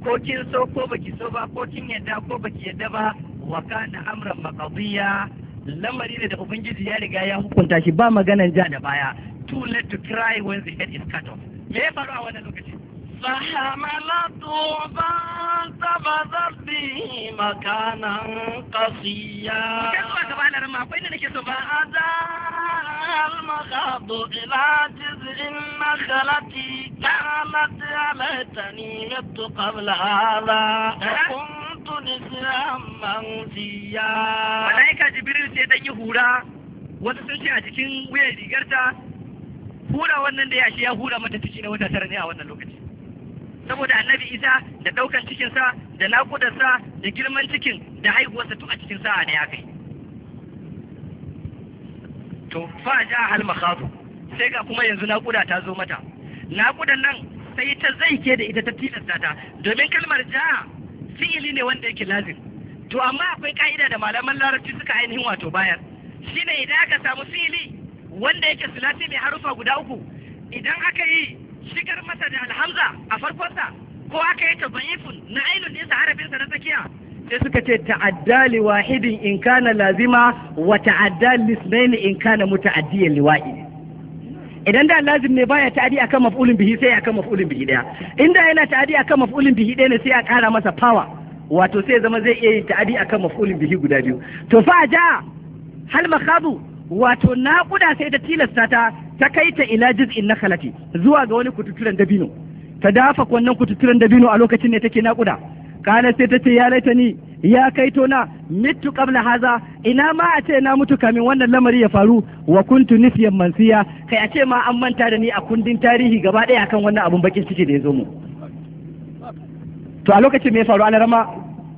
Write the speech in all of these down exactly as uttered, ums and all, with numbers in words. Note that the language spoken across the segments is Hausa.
ko kin so ko baki so ba, ko kin yadda ko baki yadda ba, wa kana amran maqdiya, lamari ne da ubangiji ya riga ya hukunta shi, ba maganan ja da baya. Too late to cry when the head is cut off. Me ya faru a wannan lokaci? فحملته فانتبذت به مكانا قصيا فأتاها المخاض إلى جذع النخلة قالت يا ليتني مت قبل هذا وكنت نسيا منسيا. ملائكة جبريل sai dan yi hura, wasu sun ce a cikin wuyan rigarta, hura wannan da ya shi ya hura mata ciki na wata tara ne a wannan lokaci. Saboda annabi Isa da ɗaukan cikinsa da naƙudarsa da girman cikin da haihuwarsa duk a cikin sa'a ne ya kai. To fa ja hal makhadu, sai ga kuma yanzu naƙuda ta zo mata. Naƙudan nan sai ta zaike da ita ta tilasta ta, domin kalmar ja fi'ili ne wanda yake lazim. To amma akwai ka'ida da malaman larabci suka ainihin wato bayar. Shine idan aka samu fi'ili wanda yake sulasi mai harufa guda uku, idan aka yi shigar masa da alhamza a farkonsa ko aka yi tabaifun na ainun ɗinsa harabinsa na tsakiya, sai suka ce ta'adda li wahidin in kana lazima wa ta'adda lisnaini in kana muta'addiyan li wahid. Idan da lazim ne baya ta'adi akan maf'ulin bihi sai akan maf'ulin bihi daya, inda yana ta'adi akan maf'ulin bihi daya ne sai a kara masa power, wato sai zama zai iya yin ta'adi akan maf'ulin bihi guda biyu. To fa ja hal makhadu, wato naƙuda sai ta tilasta ta ta kai ta ila jiz'in nakhalati, zuwa ga wani kututturen dabino. Ta dafa wannan kututturen dabino a lokacin ne take naƙuda. Kana sai ta ce ya laitani, ya kaito na mitu qabla haza, ina ma a ce na mutu kamin wannan lamari ya faru, wa kuntu nisyan mansiya, kai a ce ma an manta da ni a kundin tarihi gaba ɗaya akan wannan abun bakin ciki da ya zo mu. To a lokacin me ya faru ana rama?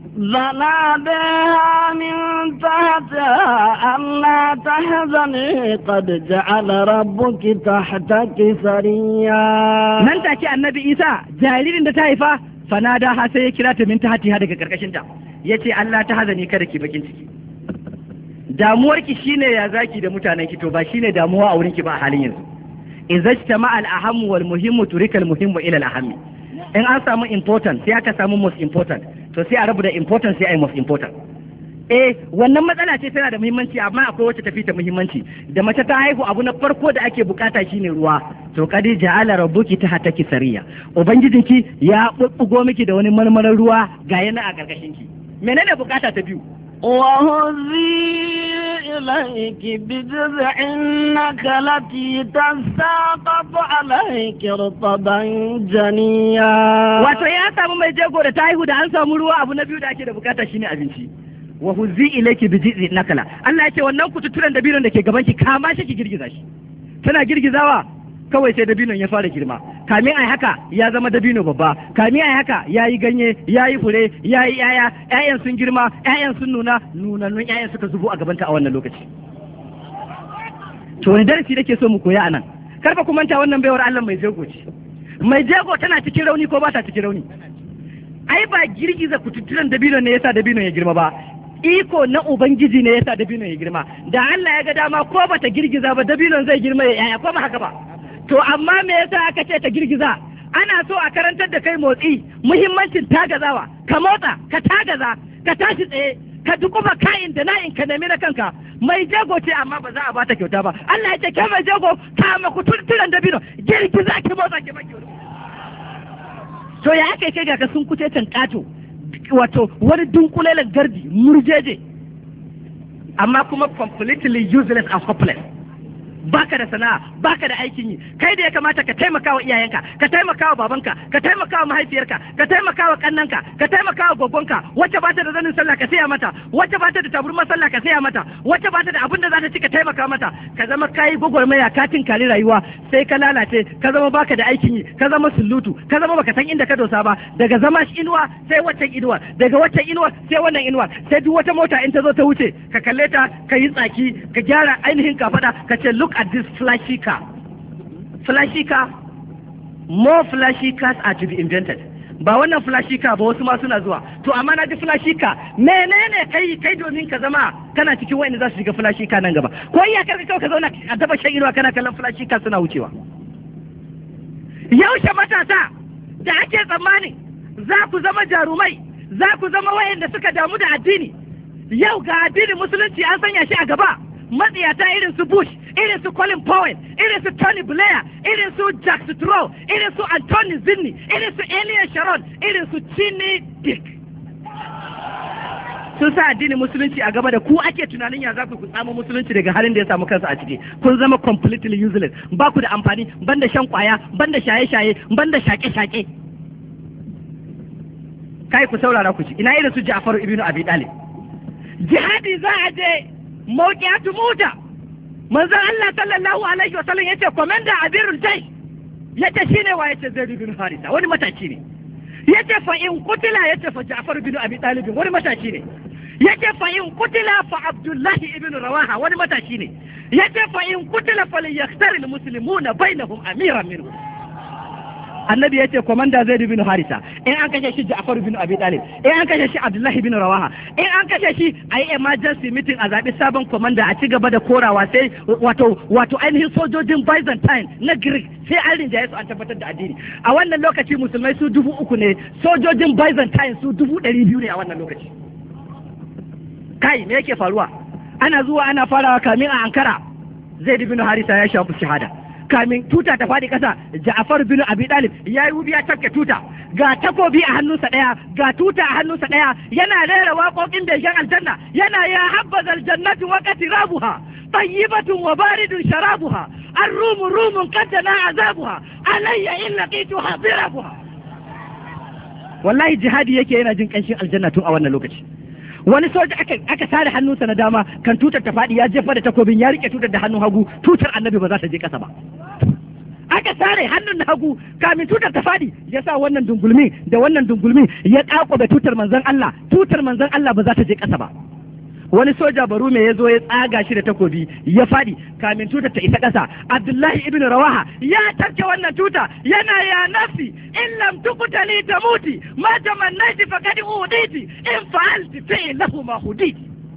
فناداها من تحتها ألا تحزني قد جعل ربك تحتك سريا. nan take annabi Isa jaririn da ta haifa fanadaha sai ya kira ta min tahtiha daga karkashin ta, yace Allah ta hazani kada ki bakin ciki. Damuwar ki shine ya zaki da mutanen ki, to ba shine damuwa a wurin ki ba a halin yanzu. Izajtama al-ahammu wal muhimmu turika al-muhimmu ila al-ahammi. In an samu important sai aka samu most important, to sai a rabu da important sai a yi most important. Eh wannan matsala ce tana da muhimmanci, amma akwai wacce tafi ta muhimmanci. Da mace ta haihu abu na farko da ake bukata shine ruwa. To kadi ja'ala rabbuki tahtaki sariya, ubangijinki ya bubbugo miki da wani marmarar ruwa ga yana a karkashin ki. Menene bukata ta biyu? وهزي إليك بجذع النخلة تساقط عليك رطبا جنيا. wato ya samu mai jego da ta haihu da an samu ruwa, abu na biyu da ake da bukata shine abinci. wa huzi ilayki bi jiz'i nakala, Allah ya ce wannan kututturen dabinon da ke gaban ki kama shi ki girgiza shi. Tana girgizawa kawai sai dabinon ya fara girma, kamin ai haka ya zama dabino babba, kamin ai haka yayi ganye, yayi fure, yayi yaya, ƴaƴan sun girma, ƴaƴan sun nuna, nunannun ƴaƴan suka zubo a gabanta a wannan lokaci. To wani darasi nake so mu koya anan? Karfa ku manta wannan baiwar Allah mai jego ce. Mai jego tana cikin rauni ko ba ta cikin rauni? Ai ba girgiza kututturen dabino ne yasa dabino ya girma ba, iko na ubangiji ne yasa dabino ya girma. Da Allah ya ga dama ko bata girgiza ba dabinon zai girma ya yaya, ko ba haka ba? To amma me yasa aka ce ta girgiza? Ana so a karantar da kai motsi, muhimmancin tagazawa, ka motsa, ka tagaza, ka tashi tsaye, ka dukuba kayin da na'in ka nemi na kanka. Mai jago ce amma ba za a bata kyauta ba. Allah ya ce kai mai jago ka ma kututturen dabino, girgiza ki motsa ki maki. To ya aka kai ga ka sun kuce can kato, wato wani dunkulelen gardi murjeje, amma kuma completely useless and hopeless. Baka da sana'a, baka da aikin yi, kai da ya kamata ka taimaka wa iyayenka, ka taimaka wa babanka, ka taimaka wa mahaifiyarka, ka taimaka wa kannanka, ka taimaka wa gogonka, wacce ba ta da zanin sallah ka saya mata, wacce ba ta da taburman sallah ka saya mata, wacce ba ta da abin da za ta ci ka taimaka mata, ka zama kayi gwagwarmaya ka tinkari rayuwa, sai ka lalace, ka zama baka da aikin yi, ka zama sulutu, ka zama baka san inda ka dosa ba, daga zama inuwa sai waccan inuwa, daga waccan inuwa sai wannan inuwa, sai duk wata mota in ta zo ta wuce, ka kalle ta, ka yi tsaki, ka gyara ainihin kafada, ka ce look at this flashy car. Flashy car, more flashy cars are to be invented. Ba wannan flashy car ba wasu ma suna zuwa. To amma na ji flashy car, menene kai kai domin ka zama kana cikin wayanda za su shiga flashy car nan gaba? Ko iya karka kawai ka zauna a daba shan inuwa kana kallon flashy car suna wucewa. Yaushe matasa da ake tsammani za ku zama jarumai, za ku zama wayanda suka damu da addini. Yau ga addinin musulunci an sanya shi a gaba, matsiyata irin su Bush, irin su Colin Powell, irin su Tony Blair, irin su Jack Straw, irin su Anthony Zinni, irin su Elias Sharon, irin su Chinny Dick. Sun sa addinin musulunci a gaba da ku ake tunanin ya za ku samu musulunci daga halin da ya samu kansa a ciki. Kun zama completely useless, ba ku da amfani, banda shan kwaya, banda shaye-shaye, banda shaƙe-shaƙe. Kai ku saurara ku ci, ina irin su Ja'far ibn Abi Talib. Jihadi za a je mawqiyatu Muta. Manzon Allah sallallahu alaihi wa sallam yace komanda Abirul Jaysh yace shine wa yace Zaid ibn Haritha, wani matashi ne. Yace fa in kutila yace fa Ja'far ibn Abi Talib, wani matashi ne. Yace fa in kutila fa Abdullah ibn Rawaha, wani matashi ne. Yace fa in kutila fa liyakhtar almuslimuna bainahum amiran minhum. Annabi yace komanda Zaid ibn Haritha, in an kashe shi Ja'far ibn Abi Talib, in an kashe shi Abdullah ibn Rawaha, in an kashe shi ayi emergency meeting a zabi sabon komanda a ci gaba da korawa sai wato wato ainihin sojojin Byzantine na Greek sai an rinjaye su an tabbatar da addini. A wannan lokaci musulmai su dubu uku ne, sojojin Byzantine su dubu ɗari biyu ne a wannan lokaci. Kai me yake faruwa? Ana zuwa ana farawa kamin a Ankara, Zaid ibn Haritha ya shafi shahada. Kamin tuta ta faɗi ƙasa, Ja'far bin Abi Talib ya yi wubi ya tafke tuta, ga takobi a hannunsa ɗaya, ga tuta a hannunsa ɗaya, yana rera waƙoƙin begen aljanna, yana ya habbaza aljannatu wa qatirabuha tayyibatun wa baridun sharabuha arrumu rumun qadana azabuha alayya in laqitu hadirabuha. Wallahi jihadi yake yana jin ƙanshin aljanna tun a wannan lokaci. Wani soja aka aka sare hannunsa na dama kan tutar ta faɗi ya jefa da takobin ya rike tutar da hannun hagu, tutar annabi ba za ta je ƙasa ba. Aka sare hannun na hagu kamin tutar ta faɗi ya sa wannan dungulmi da wannan dungulmi ya ƙaƙobe tutar manzon Allah, tutar manzon Allah ba za ta je ƙasa ba. Wani soja baru mai ya zo ya tsaga shi da takobi ya faɗi kamin tutar ta isa ƙasa. Abdullahi ibn Rawaha ya tarke wannan tuta yana ya nafsi in lam tuqtali tamuti ma tamannaiti faqad uditi in fa'alti fi'lahu ma huditi.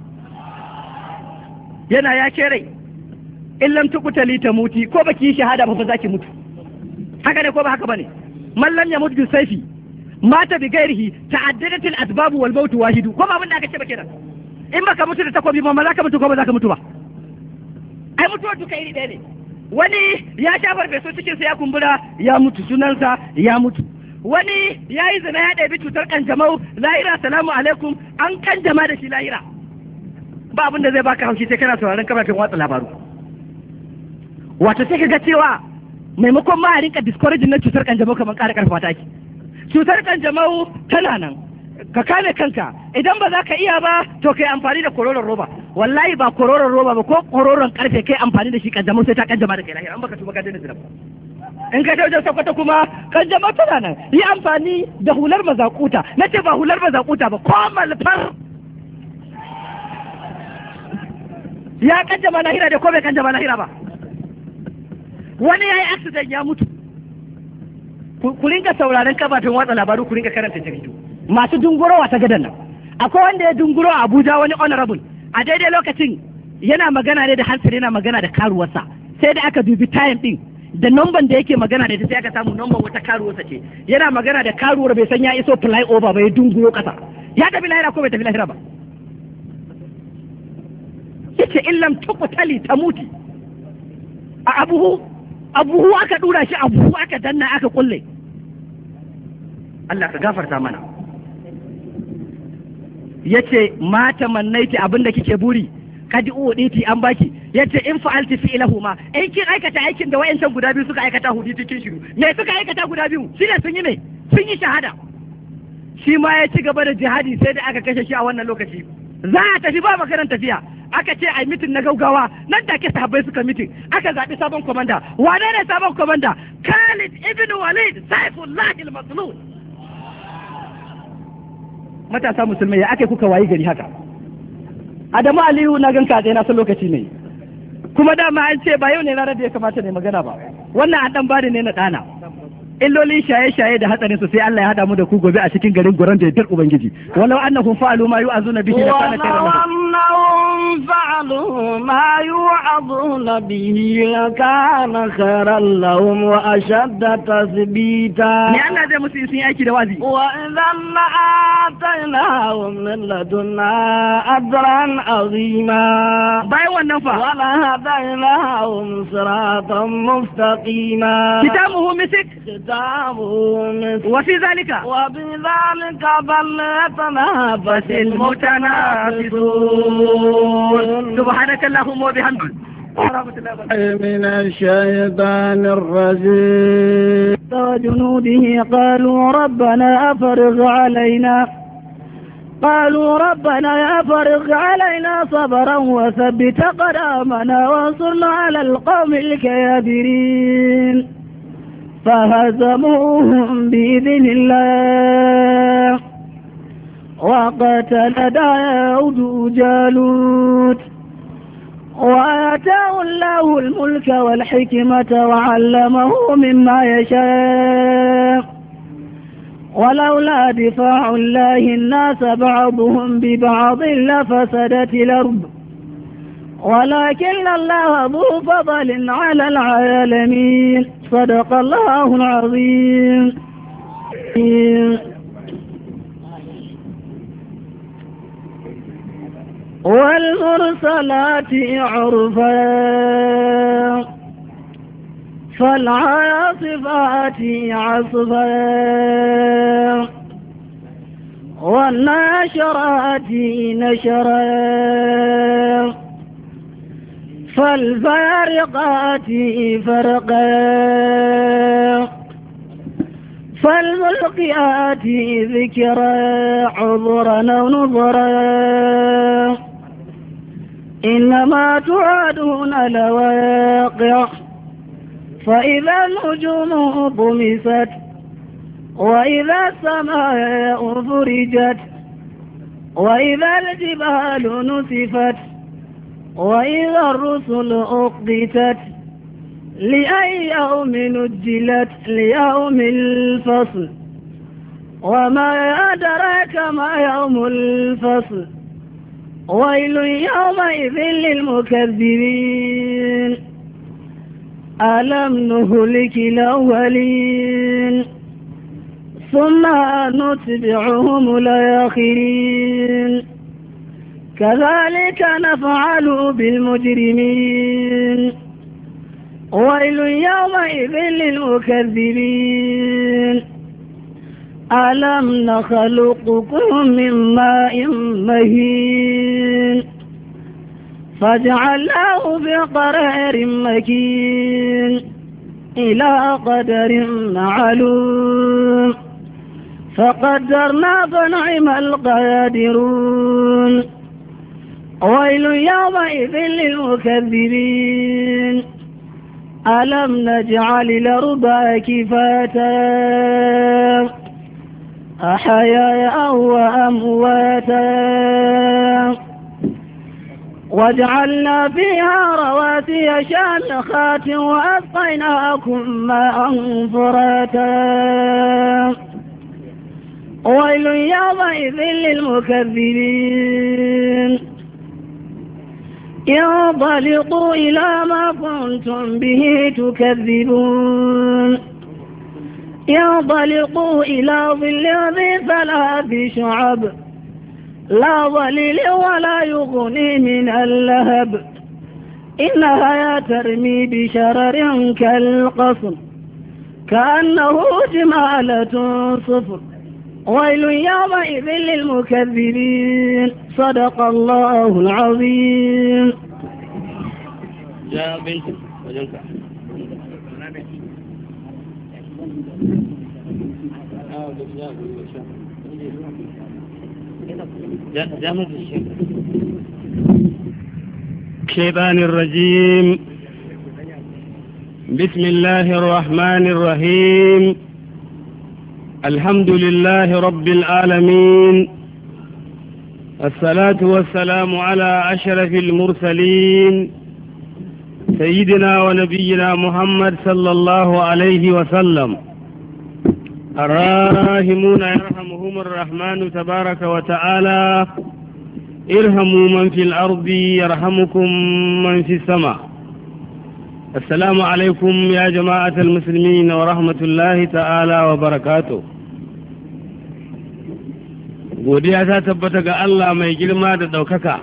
Yana ya ke rai in lam tuqtali tamuti, ko baki yi shahada ba fa zaki mutu. Haka ne ko ba haka bane? Man lam yamut bi sayfi mata bi ghairihi ta'addadat al asbab wal maut wahidu. Ko ba abin da aka ce ba kenan? In baka mutu da takobi ba ma za ka mutu ko ba za ka mutu ba. Ai mutuwar duka iri ɗaya ne. Wani ya sha farfeso cikinsa ya kumbura ya mutu, sunansa ya mutu. Wani ya yi zina ya ɗabi cutar kanjamau, lahira salamu alaikum, an kanjama da shi lahira. Ba abin da zai baka haushi sai kana sauraron kafafen watsa labaru. Wato sai ka ga cewa maimakon ma a rinka discouraging na cutar kanjamau kamar ƙara ƙarfafa ta ake. Cutar kanjamau tana nan, ka kame kanka, idan ba za ka iya ba to kai amfani da kororon roba. Wallahi ba kororon roba ba, ko kororon karfe kai amfani da shi kanjamau sai ta kanjama da kai lahira, an baka tuba ka daina zina. In ka wajen sakwata kuma kanjamau tana nan, yi amfani da hular mazakuta. Na ce ba hular mazakuta ba, ko malfar ya kanjama lahira da ko bai kanjama lahira ba. Wani ya yi accident ya mutu. Ku rinka sauraron kafafen watsa labaru, ku rinka karanta jaridu. Masu dungurowa ta gadan nan, akwai wanda ya dunguro a Abuja, wani honorable a daidai lokacin yana magana ne da hansar, yana magana da karuwarsa, sai da aka dubi time din da numban da yake magana da ita sai aka samu numban wata karuwarsa ce. Yana magana da karuwar bai san ya iso fly over ba, ya dunguro kasa. Ya tafi lahira ko bai tafi lahira ba? Yace illam tuqtali tamuti. A abuhu abuhu aka dura shi, abuhu aka danna aka kulle. Allah ka gafarta mana. Yace mata mannaiti abinda kike buri kadi uditi an baki. Yace in fa'alti fi'lahu ma, in kin aikata aikin da wayancan guda biyu suka aikata huditi kin shiru. Me suka aikata guda biyu? Shine sun yi ne, sun yi shahada. Shi ma ya ci gaba da jihadi sai da aka kashe shi a wannan lokaci. Za a tafi ba makaran tafiya, aka ce ai mitin na gaugawa, nan take sahabbai suka mitin, aka zaɓi sabon komanda. Wane ne sabon komanda? Khalid ibn Walid Saifullah al-Maslul. Matasa musulmai ya ake kuka wayi gari haka? Adamu Aliyu na ganka a na san lokaci ne, kuma dama an ce ba yau ne ranar da ya kamata ne magana ba. Wannan an dan bada ne na ɗana. Illolin shaye-shaye da hatsarin su sai Allah ya hada mu da ku gobe a cikin garin Goron da yardar Ubangiji. Walau annahum fa'alu ma yu'azuna bihi la kana khayran lahum. فعلوا ما يوعظون به لكان خيرا لهم وأشد تثبيتا وإذا لآتيناهم من لدنا أجرا عظيما ولهديناهم صراطا مستقيما ختامه مسك ختامه مسك وفي ذلك وفي ذلك فليتنافس المتنافسون. سبحانك اللهم وبحمدك من الشيطان الرجيم. وجنوده قالوا ربنا أفرغ علينا قالوا ربنا أفرغ علينا صبرا وثبت قدامنا وانصرنا على القوم الكافرين فهزموهم بإذن الله وقتل داود جالوت وآتاه الله الملك والحكمة وعلمه مما يشاء ولولا دفاع الله الناس بعضهم ببعض لفسدت الأرض ولكن الله ذو فضل على العالمين. صدق الله العظيم. والمرسلات عرفا فالعاصفات عصفا والناشرات نشرا فالفارقات فرقا فالملقيات ذكرا عذرا أو نذرا إنما توعدون لواقع فإذا النجوم طمست وإذا السماء فرجت وإذا الجبال نسفت وإذا الرسل أقدتت لأي يوم نجلت ليوم الفصل وما أدراك ما يوم الفصل ويل يومئذ للمكذبين ألم نهلك الأولين ثم نتبعهم الآخرين كذلك نفعل بالمجرمين ويل يومئذ للمكذبين ألم نخلقكم من ماء مهين فجعلناه بقرار مكين إلى قدر معلوم فقدرنا فنعم القادرون ويل يومئذ للمكذبين ألم نجعل الأرض كفاتا أحياء وأمواتا وجعلنا فيها رواسي شامخات وأسقيناكم ماء فراتا ويل يومئذ للمكذبين انطلقوا إلى ما كنتم به تكذبون انطلقوا إلى ظل ذي ثلاث شعب لا ظليل ولا يغني من اللهب إنها ترمي بشرر كالقصر كأنه جمالة صفر ويل يومئذ للمكذبين. صدق الله العظيم. يا بنت وجنك الشيطان الرجيم. بسم الله الرحمن الرحيم. الحمد لله رب العالمين الصلاة والسلام على أشرف المرسلين سيدنا ونبينا محمد صلى الله عليه وسلم. الراحمون يرحمهم الرحمن تبارك وتعالى ارحموا من في الأرض يرحمكم من في السماء. السلام عليكم يا جماعة المسلمين ورحمة الله تعالى وبركاته. godiya ta tabbata ga Allah mai girma da ɗaukaka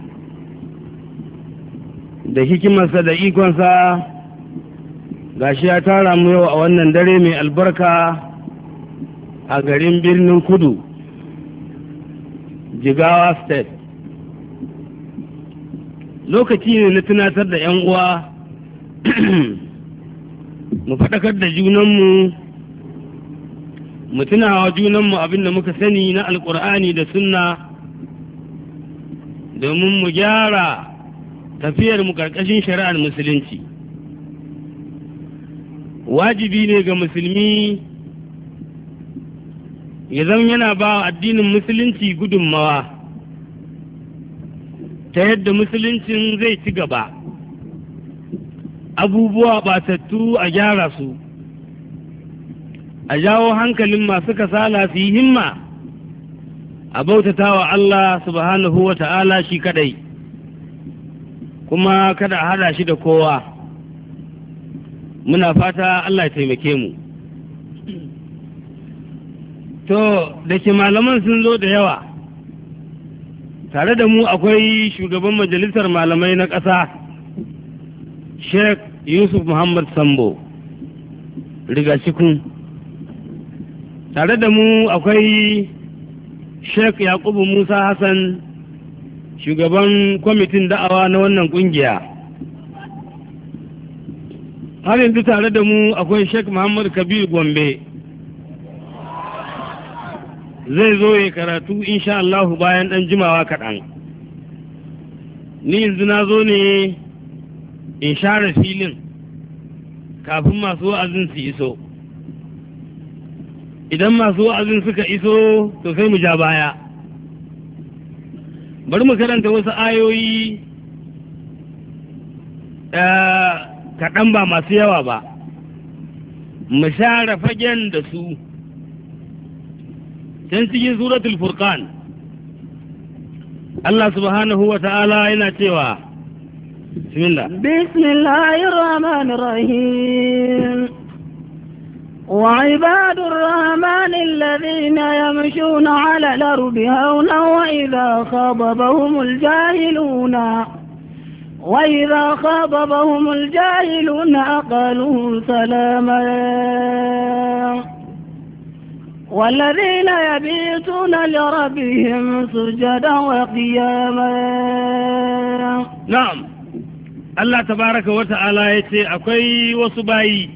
da hikimarsa da ikonsa gashi ya tara mu yau a wannan dare mai albarka a garin birnin Kudu, Jigawa State. Lokaci ne na tunatar da 'yan uwa mu faɗakar da junanmu, mu tunawa junanmu abinda muka sani na alƙur'ani da sunna domin mu gyara tafiyar mu ƙarƙashin shari'ar musulunci. Wajibi ne ga musulmi ya zama yana ba addinin musulunci gudunmawa ta yadda musuluncin zai ci gaba, abubuwa batattu a gyara su, a jawo hankalin masu kasala su yi himma a bautata wa Allah subhanahu wa ta'ala shi kadai, kuma kada a hada shi da kowa. Muna fata Allah ya taimake mu. To, da ke malaman sun zo da yawa, tare da mu akwai shugaban majalisar malamai na ƙasa, Sheikh Yusuf Muhammad Sambo, Rigacikun. Tare da mu akwai Sheikh Yakubu Musa Hassan, shugaban kwamitin da'awa na wannan ƙungiya. Har yanzu tare da mu akwai Sheikh Muhammad Kabir Gombe. Zai zo ya karatu insha Allah bayan ɗan jimawa kaɗan. Ni yanzu na zo ne in share filin kafin masu wa'azin su iso. Idan masu wa'azin suka iso to sai mu ja baya. Bari mu karanta wasu ayoyi kaɗan ba masu yawa ba, mu share fagen da su. Can cikin suratul Furqan Allah subhanahu wa ta'ala yana cewa bismillah bismillahir rahmanir rahim wa ibadur rahmanil ladhina yamshuna 'ala al-ardi hawna wa idha khatabahumul jahiluna wa idha khatabahumul jahiluna qalu salama. والذين يبيتون لربهم سجدا وقياما. نعم الله تبارك وتعالى يتي akwai wasu bayi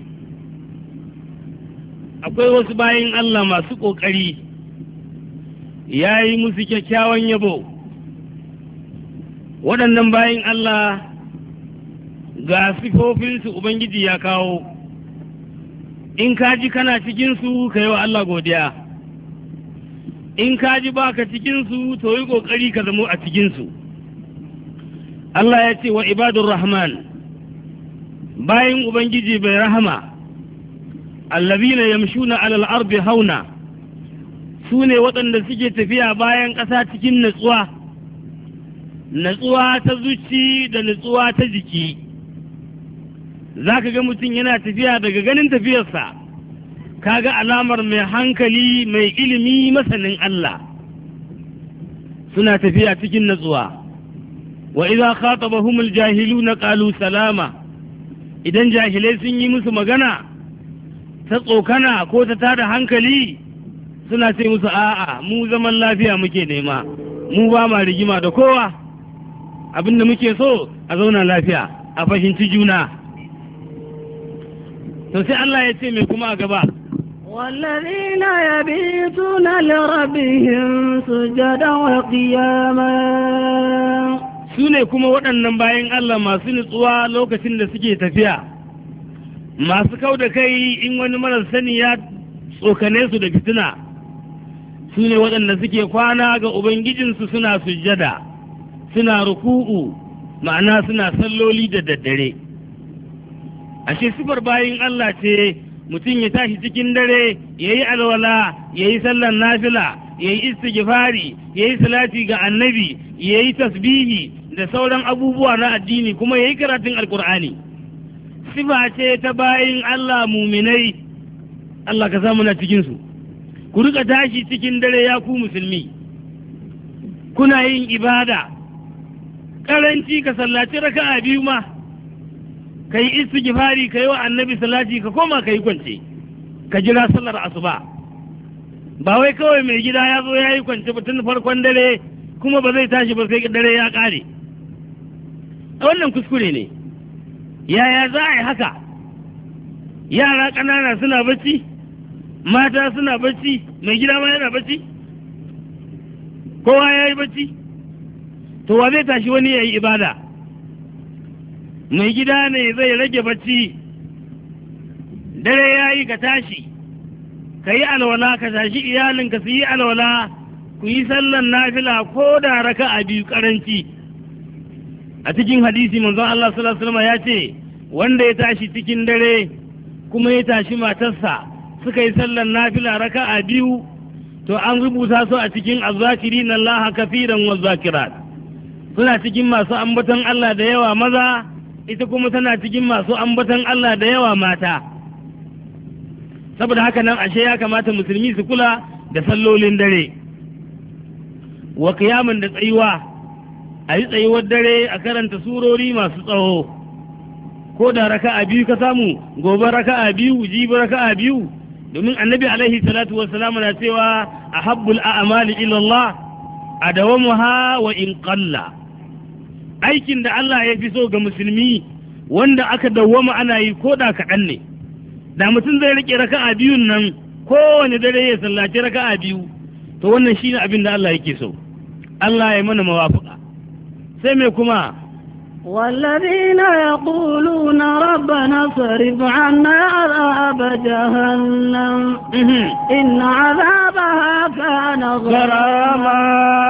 akwai wasu bayin Allah masu kokari yayi musu kyakkyawan yabo. Waɗannan bayin Allah ga sifofinsu Ubangiji ya kawo. In kaji kana cikinsu ka yi wa Allah godiya, in kaji baka cikinsu to yi ƙoƙari ka zamo a cikinsu. Allah ya ce wa ibadur rahman, bayan Ubangiji bai rahama, allazina yamshuna alal ardi hauna, su ne waɗanda suke tafiya bayan ƙasa cikin natsuwa, natsuwa ta zuci da natsuwa ta jiki. Za ka ga mutum yana tafiya daga ganin tafiyarsa, ka ga alamar mai hankali mai ilimi masanin Allah. Suna tafiya cikin natsuwa. Wa idza khatabahumul jahiluna qalu salama, idan jahilai sun yi musu magana ta tsokana ko ta tada hankali suna ce musu a'a mu zaman lafiya muke nema, mu ba ma rigima da kowa, abinda muke so a zauna lafiya a fahimci juna. To sai Allah ya ce mai kuma a gaba, والذين يبيتون لربهم سجدا وقياما. su ne kuma waɗannan bayan Allah masu nutsuwa lokacin da suke tafiya, masu kau da kai in wani marar sani ya tsokane su da fitina. Su ne waɗanda suke kwana ga Ubangijinsu suna sujjada, suna ruku'u, ma'ana suna salloli da daddare. Ashe sifar bayin Allah ce mutum ya tashi cikin dare ya yi alwala ya yi sallar nafila yayi istighfari yayi salati ga annabi yayi tasbihi da sauran abubuwa na addini kuma yayi karatun alqur'ani sifa ce ta bayin Allah muminai Allah ka samu na cikin su ku rika tashi cikin dare ya ku musulmi kuna yin ibada karanci ka sallaci raka'a biyu ma kai istighfari kai wa annabi salati ka koma kai kwance ka jira sallar asuba ba wai kawai mai gida ya zo ya yi kwance ba tun farkon dare kuma ba zai tashi ba sai dare ya kare wannan kuskure ne yaya za a yi haka yara ƙanana suna bacci mata suna bacci mai gida ma yana bacci kowa ya yi bacci to wa zai tashi wani ya yi ibada mai gida ne zai rage bacci dare ya yi ka tashi ka yi alwala ka tashi iyalinka su yi alwala ku yi sallan nafila ko da raka a biyu karanci a cikin hadisi manzon Allah sallallahu alaihi wasallam ya ce wanda ya tashi cikin dare kuma ya tashi matarsa suka yi sallan nafila raka a biyu to an rubuta su a cikin azzakirin Allah kafiran wa zakirat suna cikin masu ambaton Allah da yawa maza ita kuma tana cikin masu ambaton Allah da yawa mata saboda haka nan ashe ya kamata musulmi su kula da sallolin dare wa kiyamun da tsayuwa a yi tsayuwar dare a karanta surori masu tsawo ko da raka'a biyu ka samu gobe raka'a biyu jibi raka'a biyu domin annabi alaihi salatu wassalam na cewa ahabbul a'mali ila Allah adawamuha wa in qalla aikin da Allah ya fi so ga musulmi wanda aka dawwama ana yi ko da kaɗan ne da mutum zai rike raka'a biyun nan kowane dare ya sallaci raka'a biyu to wannan shine abin da Allah yake so Allah ya mana mawafuka sai me kuma والذين يقولون ربنا صرف عنا عذاب جهنم إن عذابها كان غراما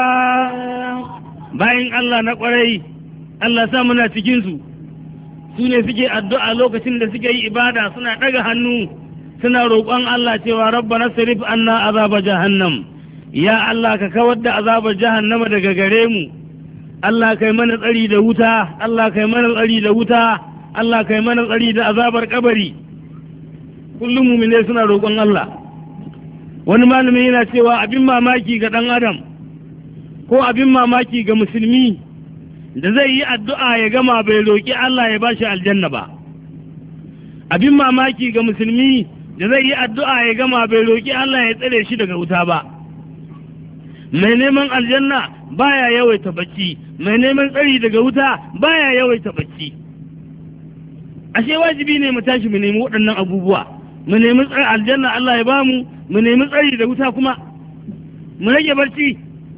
باين الله نقري الله سامنا cikinsu su ne suke addu'a lokacin da suke yi ibada suna daga hannu suna roƙon Allah cewa rabbana sarif anna azaba jahannam ya Allah ka kawar da azabar jahannama daga gare mu Allah kai mana tsari da wuta Allah kai mana tsari da wuta Allah kai mana tsari da azabar kabari kullum mu'mine suna roƙon Allah wani malami yana cewa abin mamaki ga dan adam ko abin mamaki ga musulmi da zai yi addu'a ya gama bai roƙi Allah ya bashi aljanna ba abin mamaki ga musulmi da zai yi addu'a ya gama bai roƙi Allah ya tsare shi daga wuta ba mai neman aljanna baya yawaita bacci mai neman tsari daga wuta baya yawaita bacci ashe wajibi ne mu tashi mu nemi waɗannan abubuwa mu nemi tsari aljanna Allah ya bamu mu nemi tsari da wuta kuma mu rage barci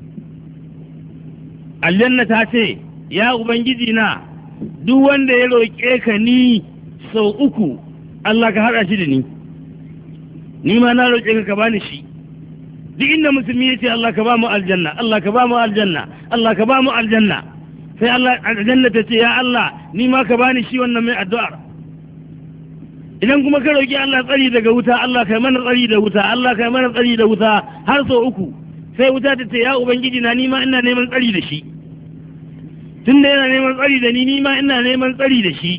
aljanna ta ce ya ubangiji na duk wanda ya roƙe ka ni sau uku Allah ka haɗa shi da ni ni ma na roƙe ka ka bani shi duk inda musulmi ya ce Allah ka ba mu aljanna Allah ka ba mu aljanna Allah ka ba mu aljanna sai Allah aljanna ta ce ya Allah ni ma ka bani shi wannan mai addu'ar idan kuma ka roƙi Allah tsari daga wuta Allah kai mana tsari da wuta Allah kai mana tsari da wuta har sau uku sai wuta ta ce ya ubangiji na ni ma ina neman tsari da shi tunda yana neman tsari da ni ni ma ina neman tsari da shi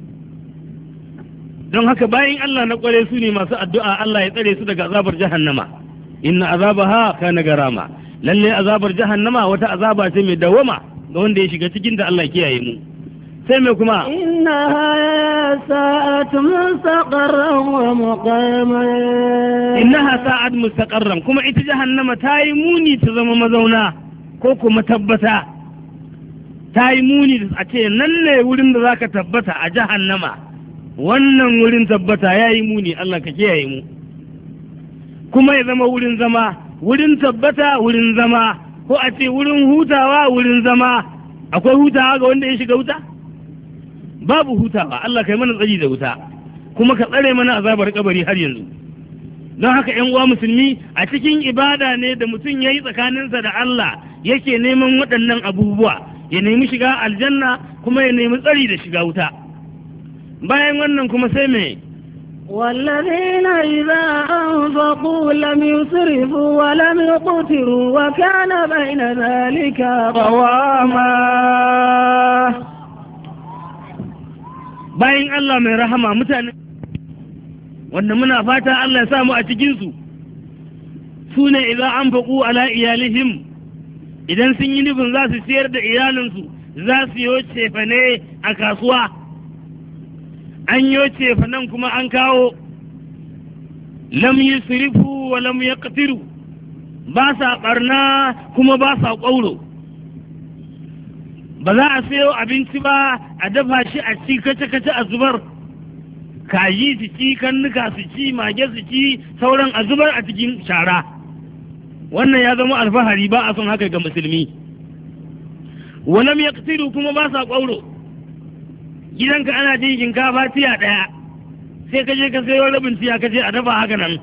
don haka bayan Allah na kware su ne masu addu'a Allah ya tsare su daga azabar jahannama inna azabaha kana garama lalle azabar jahannama wata azaba ce mai dawama ga wanda ya shiga cikin ta Allah kiyaye mu sai me kuma innaha sa'at mustaqarran wa muqama innaha sa'at mustaqarran kuma ita jahannama ta yi muni ta zama mazauna ko kuma tabbata ta yi muni a ce nan ne wurin da zaka tabbata a jahannama wannan wurin tabbata yayi muni Allah ka kiyaye mu kuma ya zama wurin zama wurin tabbata wurin zama ko a ce wurin hutawa wurin zama akwai hutawa ga wanda ya shiga wuta babu hutawa Allah kai mana tsari da wuta kuma ka tsare mana azabar kabari har yanzu don haka ƴan uwa musulmi a cikin ibada ne da mutum yayi tsakaninsa da Allah yake neman waɗannan abubuwa ya nemi shiga aljanna kuma ya nemi tsari da shiga wuta bayan wannan kuma sai me والذين إذا أنفقوا لم يسرفوا ولم يقتروا وكان بين ذلك قواما. bayan Allah mai rahama mutane wanda muna fata Allah ya samu a cikinsu su ne idan an faƙu ala iyalihim idan sun yi nufin za su siyar da iyalinsu za su yi cefane a kasuwa an yi cefanen kuma an kawo lam yi surifu wa lam ya ƙatiru ba sa ɓarna kuma ba sa ƙwauro ba za a sayo abinci ba a dafa shi a ci kace-kace a zubar kaji su ci kannuka su ci mage su ci sauran a zubar a cikin shara wannan ya zama alfahari ba a son haka ga musulmi walam yaqtiru kuma ba sa ƙwauro gidanka ana jin shinkafa tiya ɗaya sai ka je ka sayo rabin tiya ka je a dafa haka nan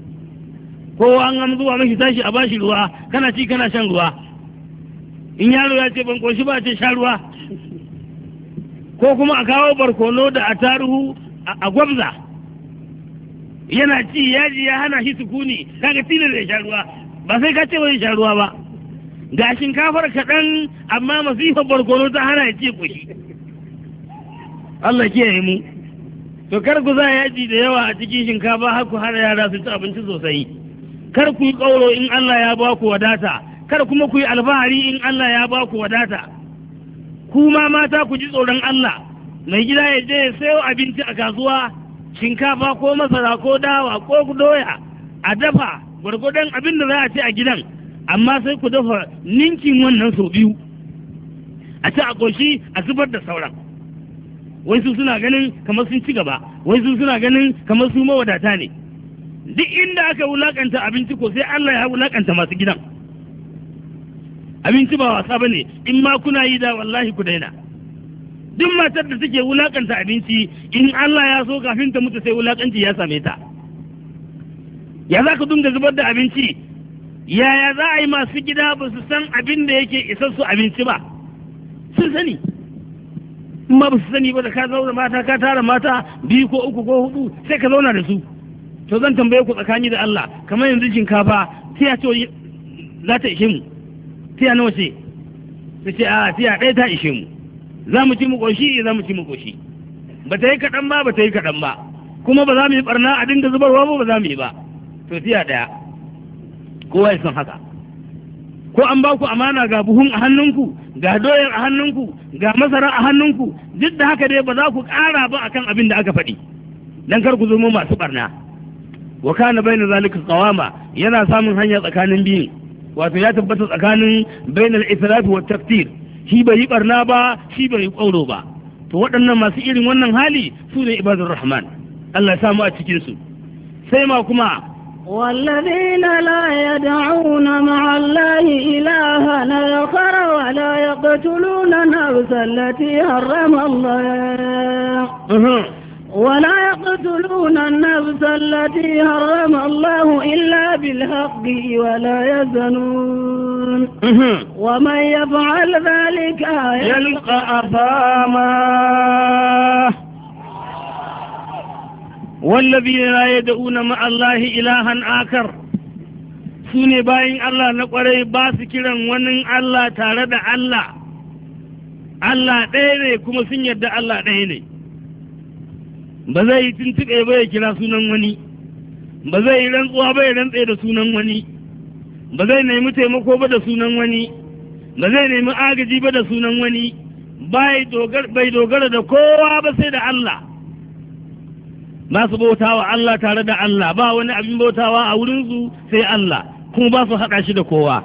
ko an am zuwa mashi tashi a bashi ruwa kana ci kana shan ruwa in yaro ya ce ban koshi ba ce sha ruwa ko kuma a kawo barkono da ataruhu a gwabza yana ci yaji ya hana shi sukuni kaga tilin da ya sha ruwa ba sai ka ce wani sha ruwa ba ga shinkafar kaɗan amma masifar barkono ta hana ya ce koshi Allah kiyaye mu to kar ku za yaji da yawa a cikin shinkafa har ku hana yara su ci abinci sosai kar ku yi ƙauro in Allah ya ba ku wadata kar kuma ku yi alfahari in Allah ya ba ku wadata ku ma mata ku ji tsoron Allah mai gida ya je ya sayo abinci a kasuwa shinkafa ko masara ko dawa ko doya a dafa gwargwadon abin da za a ci a gidan amma sai ku dafa ninkin wannan sau biyu a ci a ƙoshi a zubar da sauran wai su suna ganin kamar sun ci gaba wai su suna ganin kamar su mawadata ne duk inda aka wulakanta abinci ko sai Allah ya wulakanta masu gidan abinci ba wasa bane in ma kuna yi da wallahi ku daina duk matar da take wulakanta abinci in Allah ya so kafin ta mutu sai wulakanci ya same ta ya za ka dunga zubar da abinci yaya za a yi masu gida ba su san abin da yake isar su abinci ba sun sani in ma ba su sani ba da ka zauna mata ka tara mata biyu ko uku ko hudu sai ka zauna da su to zan tambaye ku tsakani da Allah kamar yanzu shinkafa tiya ce za ta ishe mu tiya nawa ce su ce a tiya ɗaya ta ishe mu za mu ci mu ƙoshi za mu ci mu ƙoshi ba ta yi kaɗan ba ba ta yi kaɗan ba kuma ba za mu yi ɓarna a dinga zubarwa ba ba za mu yi ba to tiya ɗaya kowa ya san haka ko an ba ku amana ga buhun a hannunku ga doyar a hannunku ga masara a hannunku duk da haka dai ba za ku ƙara ba akan abin da aka faɗi dan kar ku zama masu ɓarna wa kana bayna zalika qawama yana samun hanya tsakanin biyun wato ya tabbata tsakanin bainal israf wa taftir shi bai yi barna ba shi bai yi ƙauro ba to waɗannan masu irin wannan hali su ne ibadur rahman Allah ya samu a cikin su sai ma kuma والذين لا يدعون مع الله إلها آخر ولا يقتلون النفس التي حرم الله ولا يقتلون النفس التي حرم الله إلا بالحق ولا يزنون ومن يفعل ذلك يلقى أثاما والذين لا يدعون مع الله إلها آخر سوني باين الله نقرأ باسكرا ونن الله تارد الله الله ديني كما سنيد الله ديني ba zai yi tuntuɓe ba ya kira sunan wani ba zai yi rantsuwa ba ya rantse da sunan wani ba zai nemi taimako ba da sunan wani ba zai nemi agaji ba da sunan wani bai dogara da kowa ba sai da Allah ba su bautawa Allah tare da Allah ba wani abin bautawa a wurinsu sai Allah kuma ba su haɗa shi da kowa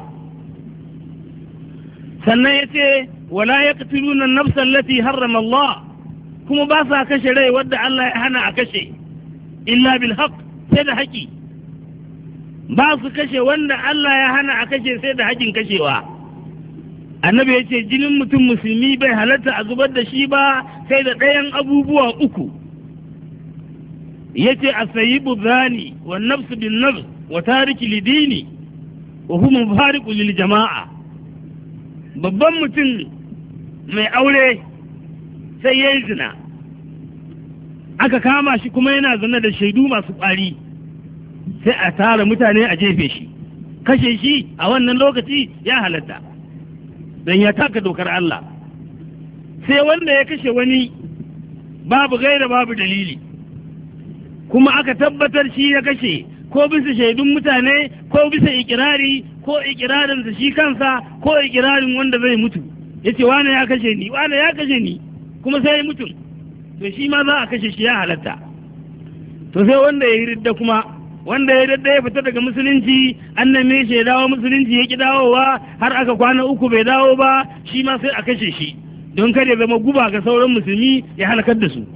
sannan ya ce wala ya ƙatiluna nafsan lati harrama Allah kuma ba sa kashe rai wadda Allah ya hana a kashe illa bil haqq sai da haƙi ba su kashe wanda Allah ya hana a kashe sai da haƙin kashewa annabi ya ce jinin mutum musulmi bai halatta a zubar da shi ba sai da ɗayan abubuwa uku ya ce a sayibu zani wa nafsu bin nafs wa tariki lidini wa huma mufariqu lil jama'a babban mutum mai aure sai ya yi zina aka kama shi kuma yana zina da shaidu masu ƙwari, sai a tara mutane a jefe shi. Kashe shi a wannan lokaci ya halatta don ya taka dokar Allah. Sai wanda ya kashe wani babu gaira babu dalili, kuma aka tabbatar shi ya kashe, ko bisa shaidun mutane ko bisa ikirari ko ikirarinsa shi kansa ko ikirarin wanda zai mutu, ya ce wane ya kashe ni, wane ya kashe ni, kuma sai ya mutu, to shi ma za a kashe shi, ya halatta. To sai wanda ya yi ridda kuma, wanda ya ridda ya fita daga musulunci, an neme shi ya dawo musulunci ya ki dawowa har aka kwana uku bai dawo ba, shi ma sai a kashe shi don kada ya zama guba ga sauran musulmi ya halakar da su.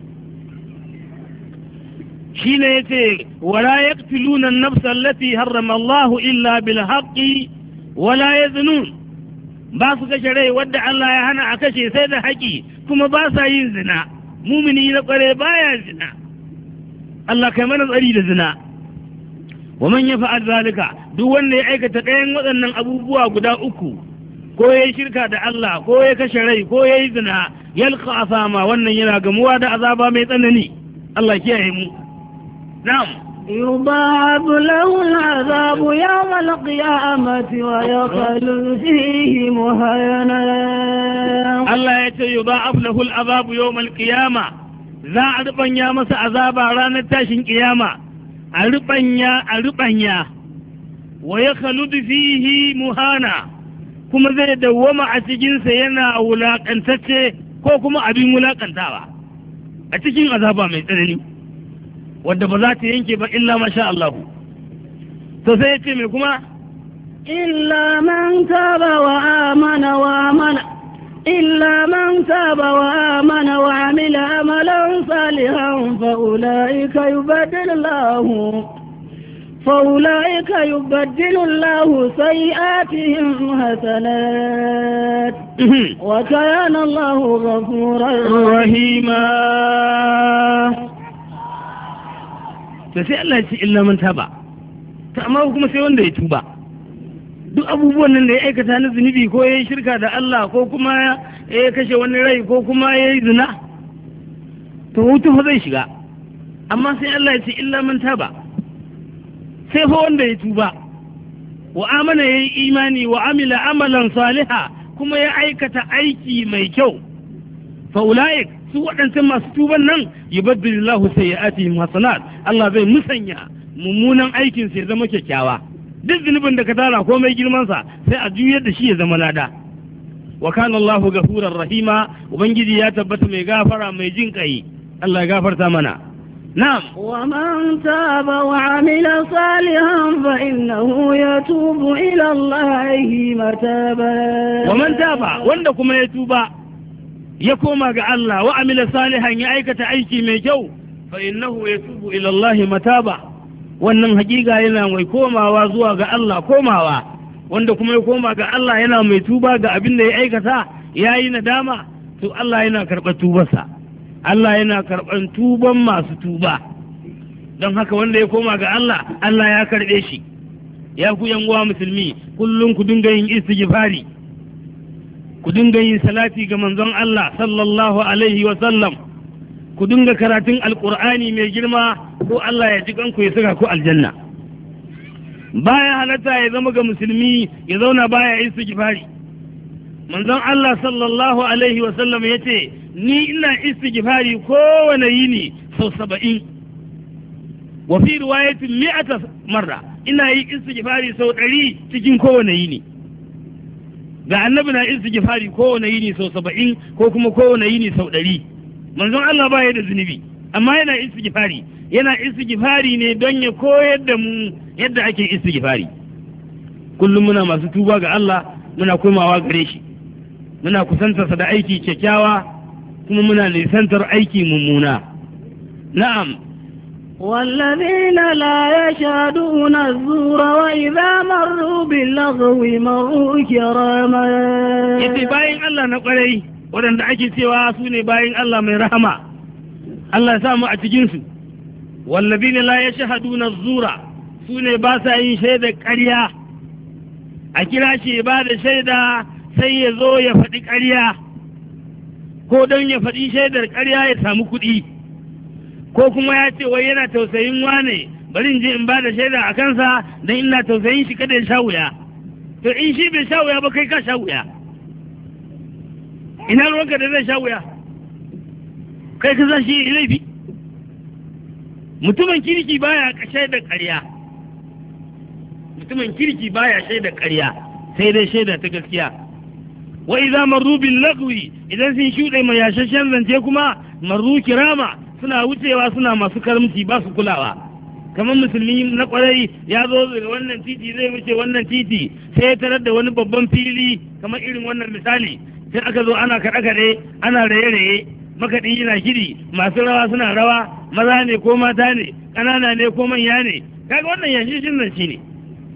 Shi ne ya ce wala yaqtuluna an-nafsa allati harrama Allah illa bil haqqi wala yaznun, ba su kashe rai wadda Allah ya hana a kashe sai da haƙi, kuma ba sa yin zina. Mumini na kware baya zina, Allah kai mana tsari da zina. Wa man yafa'al zalika, duk wanda ya aikata ɗayan waɗannan abubuwa guda uku, ko yayi shirka da Allah, ko ya kashe rai, ko yayi zina, yalqa asama, wannan yana gamuwa da azaba mai tsanani. Allah kiyaye mu. Na'am. يضاعف له العذاب يوم القيامة ويخلد فيه مهانا. الله يتي يضاعف له العذاب يوم القيامة، ذا أربنيا مس عذاب رانا تاشن قيامة، أربنيا أربنيا ويخلد فيه مهانا، كما زي دوما أتجين سينا أولاك أنتشي كو كما أبي ملاك أنتاوا أتجين عذابا من تنني wadda ba za ta yanke ba illa masha Allah. To sai ya ce mai kuma illa man taba wa amana wa amana illa man taba wa amana wa amila amalan salihan fa ulaika yubaddilu Allah fa ulaika yubaddilu Allah sayi'atihim hasanat wa kana Allah ghafurar rahima. to sai Allah ya ce illa man taba, to amma kuma sai wanda ya tuba. Duk abubuwan nan da ya aikata na zunubi, ko ya yi shirka da Allah, ko kuma ya kashe wani rai, ko kuma ya yi zina, to hutu fa zai shiga. Amma sai Allah ya ce illa man taba, sai fa wanda ya tuba, wa amana ya yi imani, wa amila amalan saliha, kuma ya aikata aiki mai kyau, fa ulaik, su waɗancan masu tuban nan yubaddilullahu sayyi'atihim hasanat, Allah zai musanya mummunan aikin sai zama kyakkyawa. Duk zunubin da ka tara ko mai girman sa sai a juyar da shi ya zama lada. Wa kana Allahu ghafurar rahima, ubangiji ya tabbata mai gafara mai jin kai. Allah ya gafarta mana. Na'am. Wa man taba wa amila salihan fa innahu yatubu ila Allahi mataba. Wa man taba, wanda kuma ya tuba ya koma ga Allah, wa amila salihan, ya aikata aiki mai kyau, fa innahu yatubu ila Allah mataba, wannan hakika yana mai komawa zuwa ga Allah komawa. Wanda kuma ya koma ga Allah yana mai tuba ga abin da ya aikata, yayi nadama, to Allah yana karɓar tubarsa. Allah yana karɓar tuban masu tuba. Don haka wanda ya koma ga Allah, Allah ya karɓe shi. Ya ku yan uwa musulmi, kullum ku dinga yin istighfari, ku dinga yin salati ga manzon Allah sallallahu alaihi wa sallam, ku dinga karatun alqur'ani mai girma, ko Allah ya ji kanku ya saka ku aljanna. Baya halatta ya zama ga musulmi ya zauna baya yin istighfari. Manzon Allah sallallahu alaihi wa sallam yace, ni ina istighfari kowane yini sau saba'in, wa fi riwayatin mi'ata marra, ina yi istighfari sau ɗari cikin kowane yini. Ga annabi na istighfari kowane yini sau saba'in ko kuma kowane yini sau ɗari. Manzon Allah ba ya da zunubi, amma yana istighfari. Yana istighfari ne don ya koyar da mu yadda ake istighfari. Kullum muna masu tuba ga Allah, muna komawa gare shi, muna kusantarsa da aiki kyakkyawa, kuma muna nisantar aiki mummuna. Na'am. والذين لا يشهدون الزور وإذا مروا باللغو مروا كراما. yace bayin Allah na kwarai waɗanda ake cewa su ne bayin Allah mai rahama, Allah ya sa mu a cikin su. wallazina la yashhaduna az-zura, su ne ba sa yin shaidar ƙarya. A kira shi ba da shaida sai ya zo ya faɗi ƙarya, ko don ya faɗi shaidar ƙarya ya samu kuɗi, ko kuma ya ce wai yana tausayin wane bari in je in ba da shaida a kansa don ina tausayin shi kada ya sha wuya. To in shi bai sha wuya ba kai ka sha wuya, ina ruwanka da zai sha wuya, kai ka san shi laifi. Mutumin kirki baya shaida ƙarya, mutumin kirki baya shaida ƙarya sai dai shaida ta gaskiya. Wa idza marru bil lagwi, idan sun shuɗe mai yashashen zance kuma marru kirama, suna wucewa suna masu karamci ba su kulawa. Kamar musulmi na kwarai ya zo daga wannan titi zai wuce wannan titi sai ya tarar da wani babban fili kamar irin wannan misali, sai aka zo ana kaɗe-kaɗe ana raye-raye, makaɗi yana kiɗi, masu rawa suna rawa, maza ne ko mata ne, ƙanana ne ko manya ne, kaga wannan yashashen zance ne.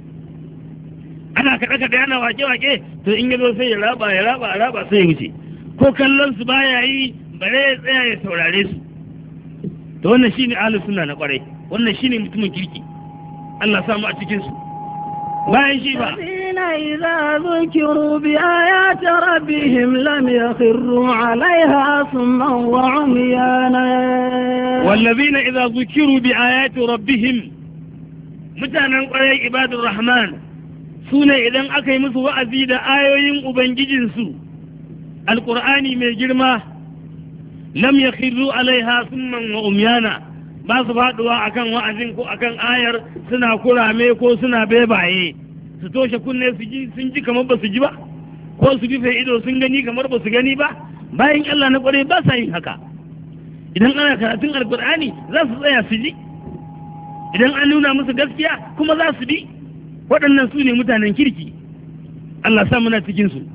Ana kaɗe-kaɗe ana wake-wake, to in ya zo sai ya raba ya raba ya raba sai ya wuce, ko kallon su baya yi bare ya tsaya ya saurare su. To wannan shine ahlus sunna na kwarai, wannan shine mutumin kirki. Allah samu a cikin su. Bayan shi ba إذا ذكروا بآيات ربهم لم يخروا عليها صما وعميانا والذين إذا ذكروا بآيات ربهم متانا قرأي عباد الرحمن سنة إذن أكي مسوا أزيد آيوين أبنججنسو القرآن من جرمه lam yakhiru alaiha summan wa umyana, ba su faduwa akan wa'azin ko akan ayar suna kurame ko suna bebaye, su toshe kunne su ji sun ji kamar ba su ji ba, ko su rufe ido sun gani kamar ba su gani ba. Bayan Allah na kware ba sa yin haka. Idan ana karatun alkur'ani za su tsaya su ji, idan an nuna musu gaskiya kuma za su bi. Waɗannan su ne mutanen kirki. Allah sa muna cikin su.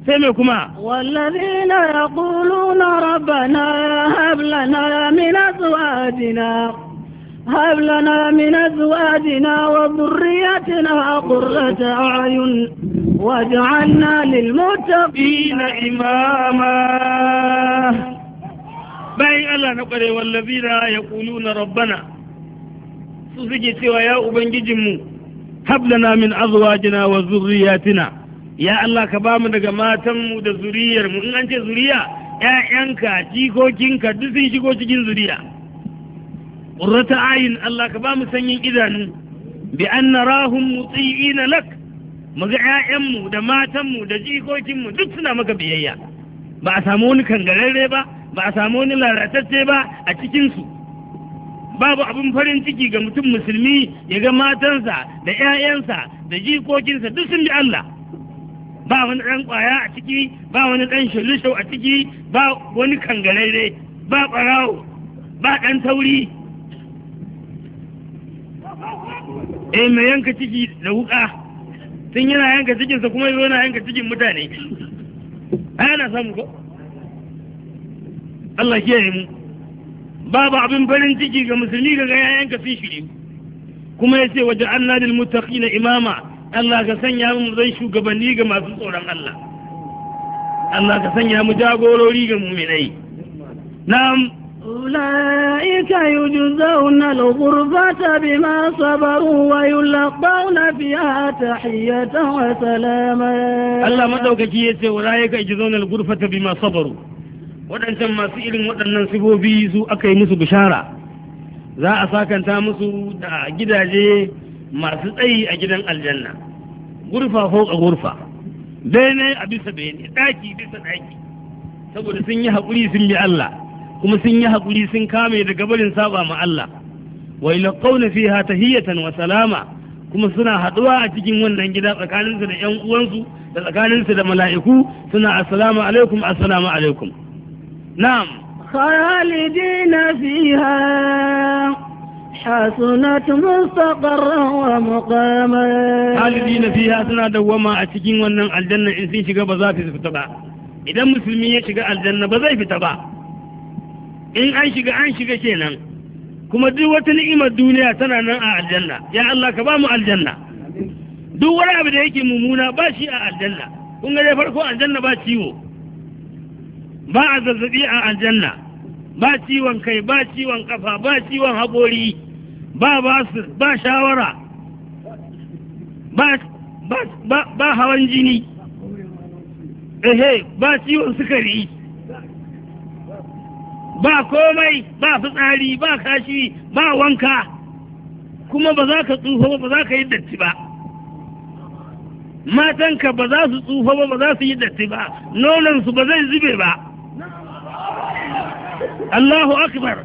والذين يقولون ربنا هب لنا من أزواجنا هب لنا من أزواجنا وذريتنا قرة أعين واجعلنا للمتقين إماما. باين الله نقول والذين يقولون ربنا سوسجي سوى يا أبنججم هب لنا من أزواجنا وذرياتنا. Ya Allah ka ba mu daga matanmu da zuriyarmu, in an ce zuriya ‘ya'yanka, jikokinka duk sun shigo cikin zuriya. Ƙurrata ayin Allah ka ba mu sanyin idanu, bi an na rahun mutsi'ina lak, mu ga ‘ya'yanmu da matanmu da jikokinmu duk suna maka biyayya. Ba a samu wani kangararre ba, ba a samu wani lalatacce ba a cikinsu. Babu abin farin ciki ga mutum musulmi ya ga matansa da ‘ya'yansa da jikokinsa duk sun bi Allah. Ba wani ɗan ƙwaya a ciki, ba wani ɗan shulusau a ciki, ba wani kangararre, ba ɓarawo, ba ɗan tauri. Eh mai yanka ciki da wuƙa, tun yana yanka cikinsa kuma yana yanka cikin mutane. Ai ana samu ko? Allah kiyaye mu. Babu abin farin ciki ga musulmi ga ya yanka sun shiri. Kuma ya ce waje an nadil mutaqina imama. Allah ka sanya mu zai shugabanni ga masu tsoron Allah. Allah ka sanya mu jagorori ga mu'minai. Na'am. أولئك يجزون الغرفة بما صبروا ويلقون فيها تحية وسلاما. الله ما دوكي يتي أولئك يجزون الغرفة بما صبروا. waɗancan masu irin waɗannan sifofi su aka yi musu bishara, za a sakanta musu da gidaje masu tsayi a gidan aljanna, gurfa ko a gurfa, bene a bisa bene, ɗaki bisa ɗaki, saboda sun yi haƙuri sun bi Allah, kuma sun yi haƙuri sun kame daga barin saba ma Allah. Wa yulqawna fiha tahiyatan wa salama, kuma suna haɗuwa a cikin wannan gida tsakaninsu da ƴan uwansu da tsakaninsu da mala'iku suna assalamu alaikum assalamu alaikum. نعم خالدين فيها حسنة مستقرا ومقاما. خالدين فيها سنة دوما أتكين ونن الجنة إن سين شغا بزا في فتبا. إذا مسلمية شغا الجنة بزا في فتبا. إن أن شغا أن شغا شينا كما دو وتنئم الدنيا سنة ننع الجنة. يا الله كبام الجنة دو ولا بدأيك ممونا باشي الجنة. كنا يفرقوا الجنة باشيو ba a zazzabi a aljanna, ba ciwon kai, ba ciwon kafa, ba ciwon haƙori, ba basir, ba shawara, ba, ba, ba, ba hawan jini, ehe, ba ciwon sukari, ba komai, ba fitsari, ba kashi, ba wanka, kuma ba za ka tsufa ba, ba za ka yi datti ba. Matanka ba za su tsufa ba, ba za su yi datti ba, nonansu ba zai zube ba. Allahu akbar.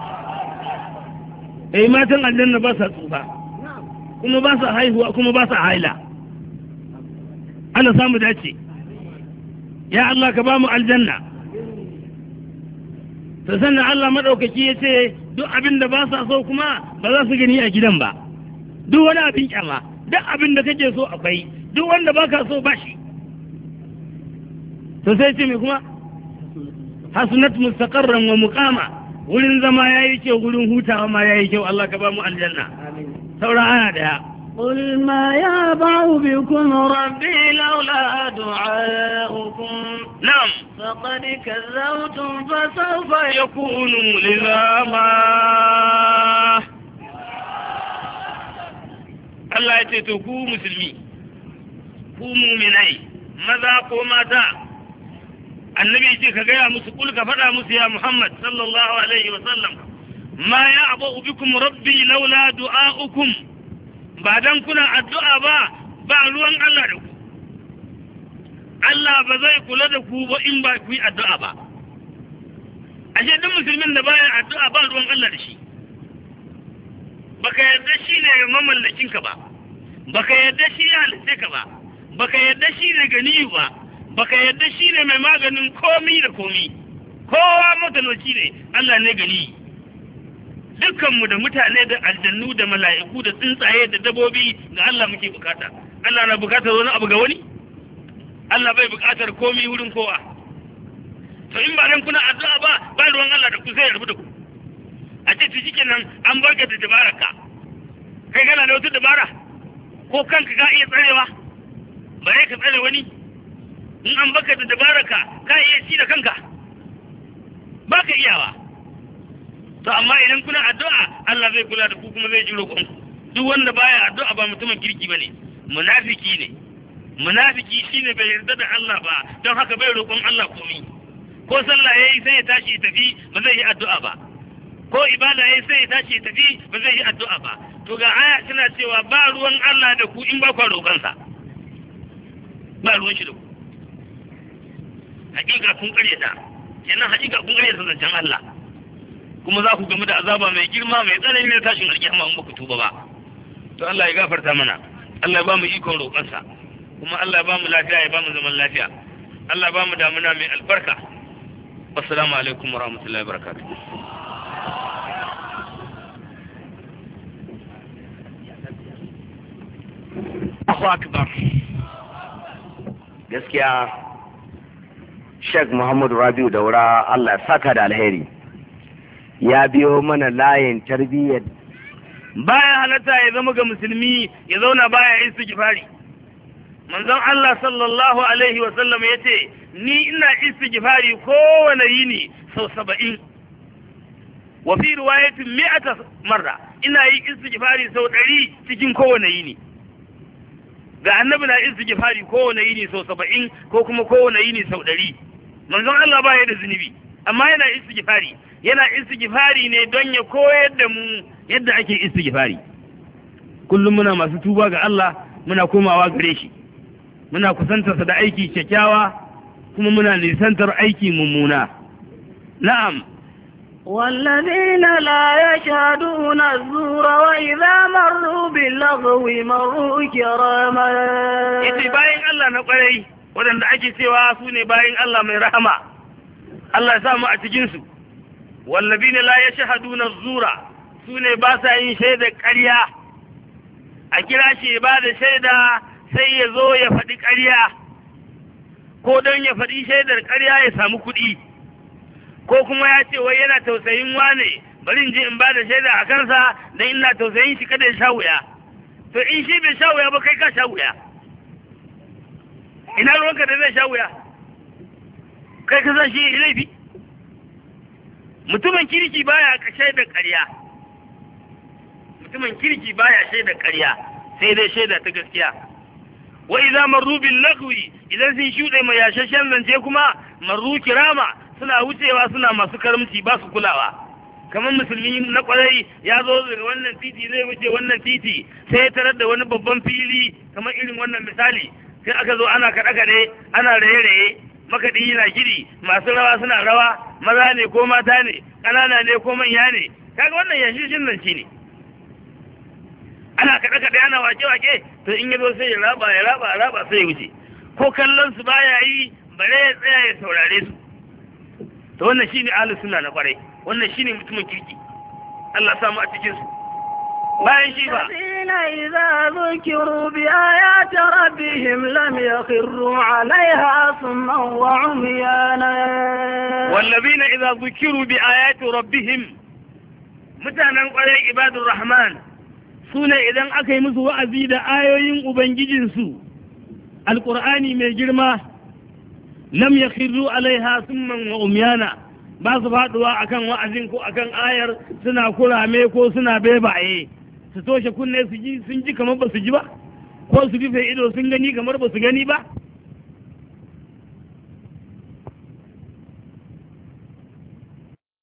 Eh, matan aljanna ba sa tsufa, kuma ba sa haihuwa, kuma ba sa haila. Allah samu dace. Ya Allah ka ba mu aljanna. To sannan Allah madaukaki ya ce duk abin da ba sa so kuma ba za su gani a gidan ba. Duk wani abin kyama, duk abin da kake so akwai, duk wanda baka so ba shi. To sai ce me kuma? Hasunat mustaqarran wa muqama. Wurin zama yayi kyau, wurin hutawa ma yayi kyau. Allah ka ba mu aljanna. Amin. Saura aya daya. قل ما يابع بكم ربي لولا دعاؤكم نعم فقد كذبتم فسوف يكون لزاما Allah ya ce to ku musulmi ku muminai maza ko mata annabi ce ka gaya musu kul ka faɗa musu ya Muhammad sallallahu alaihi wa sallam ma ya abu bikum rabbi laula du'aukum ba dan kuna addu'a ba ba ruwan Allah da ku Allah ba zai kula da ku ba in ba ku yi addu'a ba ashe duk musulmin da baya addu'a ba ruwan Allah da shi baka yarda shi ne mamallakin ka ba baka yarda shi ya halitta ka ba baka yarda shi ne ganiyu ba baka yarda shi ne mai maganin komi da komi kowa matalauci ne Allah ne ganiyu dukkanmu da mutane da aljannu da mala'iku da tsuntsaye da dabobi ga Allah muke bukata. Allah na bukatar wani abu ga wani? Allah bai bukatar komai wurin kowa. To in ba dan kuna addu'a ba, ba ruwan Allah da ku sai ya rubu da ku. A ce ci nan an barka da dabaraka. Kai kana da wata dabara? Ko kanka ka iya tsarewa? Bare ka tsare wani? In an barka da dabaraka, ka iya ci da kanka? Ba ka iyawa. To amma idan kuna addu'a Allah zai kula da ku kuma zai ji roƙon ku duk wanda baya addu'a ba mutumin kirki bane munafiki ne munafiki shine bai yarda da Allah ba don haka bai roƙon Allah komai ko sallah yayi sai ya tashi ya tafi ba zai yi addu'a ba ko ibada yayi sai ya tashi ya tafi ba zai yi addu'a ba to ga aya tana cewa ba ruwan Allah da ku in ba ku roƙon sa ba ruwan shi da ku hakika kun karyata kenan hakika kun karyata zancen Allah kuma za ku gamu da azaba mai girma mai tsanani na tashin alƙiyama in baku tuba ba to Allah ya gafarta mana Allah ya ba mu ikon roƙonsa kuma Allah ya ba mu lafiya ya ba mu zaman lafiya Allah ya ba mu damuna mai albarka assalamu alaikum wa rahmatullahi wa barakatuh Allahu akbar gaskiya Sheikh Muhammadu Rabiu Daura Allah ya saka da alheri ya biyo mana layin tarbiyyar baya halatta ya zama ga musulmi ya zauna baya istighfari manzon Allah sallallahu alaihi wa sallam yace ni ina istighfari kowane yini sau saba'in wa fi riwayatin mi'ata marra ina yi istighfari sau ɗari cikin kowane yini ga annabi na istighfari kowane yini sau saba'in ko kuma kowane yini sau ɗari manzon Allah baya da zunubi amma yana istighfari yana istighfari ne don ya koyar da mu yadda ake istighfari kullum muna masu tuba ga Allah muna komawa gare shi muna kusantarsa da aiki kyakkyawa kuma muna nisantar aiki mummuna na'am والذين لا يشهدون الزور وإذا مروا باللغو مروا كراما yace bayin Allah na kwarai wadanda ake cewa su ne bayin Allah mai rahama Allah ya samu a cikin su wallabina la yashhaduna az-zura sune ba sa yin shaidar ƙarya a kira shi ba da shaida sai ya zo ya faɗi ƙarya ko don ya faɗi shaidar ƙarya ya samu kuɗi ko kuma ya ce wai yana tausayin wane bari in je in ba da shaida a kansa dan ina tausayin shi kada ya sha wuya to in shi bai sha wuya ba kai ka sha wuya ina ruwanka da zai sha wuya kai ka san shi laifi mutumin kirki baya ka shaida ƙarya mutumin kirki baya shaida ƙarya sai dai shaida ta gaskiya wa idza marru bil lagwi idan sun shude mai yashashen zance kuma marru kirama suna wucewa suna masu karamci ba su kulawa. Kamar musulmi na kwarai ya zo daga wannan titi zai wuce wannan titi sai ya tarar da wani babban fili kamar irin wannan misali, sai aka zo ana kaɗe-kaɗe ana raye-raye, makaɗi yana gidi, masu rawa suna rawa, maza ne ko mata ne, ƙanana ne ko manya ne, kaga wannan yashishin nan shi ne. Ana kaɗe-kaɗe ana wake-wake, to in ya zo sai ya raba ya raba ya raba sai ya wuce, ko kallon su baya yi bare ya tsaya ya saurare su. To wannan shine ahlus sunna na kwarai, wannan shine mutumin kirki. Allah ya samu a cikin su. bayan shi ba الذين إذا ذكروا بآيات ربهم لم يخروا عليها صما وعميانا والذين إذا ذكروا بآيات ربهم mutanen ƙwarai ibadur rahman su ne idan aka yi musu wa'azi da ayoyin ubangijinsu alƙur'ani mai girma lam yakhiru alaiha summan wa umyana ba su faduwa akan wa'azin ko akan ayar suna kurame ko suna bebaye su toshe kunne su ji sun ji kamar ba su ji ba ko su rufe ido sun gani kamar ba su gani ba